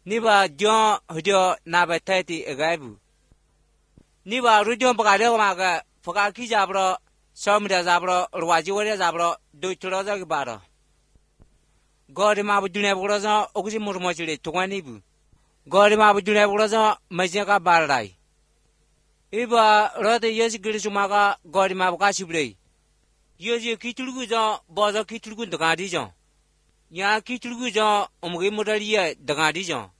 Niba John Hudio Nabatati Agabu. Niba Rudion Bagadaga, Fogaki Zabro, Somida Zabro, Rajiwari Zabro, Dutroza Gabaro. God Mabuduna Broza, Oximurmochi to one Ibu. God Mabuduna Broza, Majaka Barai. Iba Rota Yes Grishumaga, God Mabakashi Bray. Yosi Kituluguzo, Bozo Kitulugun the Gadijon. Ya Kituluguzo, Omgimudaria, the Gadijon.